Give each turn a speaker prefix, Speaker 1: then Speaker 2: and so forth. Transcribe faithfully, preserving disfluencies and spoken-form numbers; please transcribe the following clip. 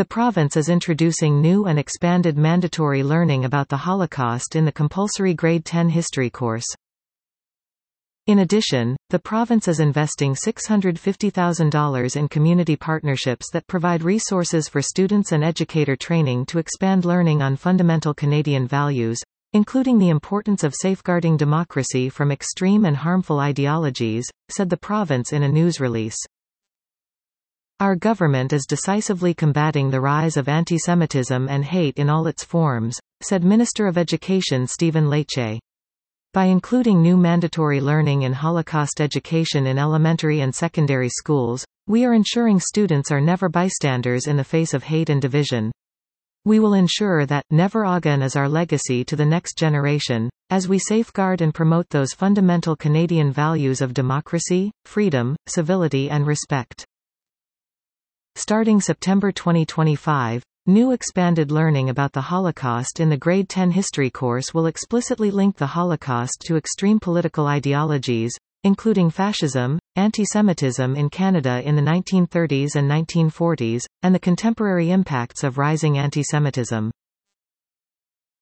Speaker 1: The province is introducing new and expanded mandatory learning about the Holocaust in the compulsory grade ten history course. In addition, the province is investing six hundred fifty thousand dollars in community partnerships that provide resources for students and educator training to expand learning on fundamental Canadian values, including the importance of safeguarding democracy from extreme and harmful ideologies, said the province in a news release. Our government is decisively combating the rise of anti-Semitism and hate in all its forms, said Minister of Education Stephen Lecce. By including new mandatory learning in Holocaust education in elementary and secondary schools, we are ensuring students are never bystanders in the face of hate and division. We will ensure that Never Again is our legacy to the next generation, as we safeguard and promote those fundamental Canadian values of democracy, freedom, civility and respect. Starting September twenty twenty-five, new expanded learning about the Holocaust in the grade ten history course will explicitly link the Holocaust to extreme political ideologies, including fascism, anti-Semitism in Canada in the nineteen thirties and nineteen forties, and the contemporary impacts of rising anti-Semitism.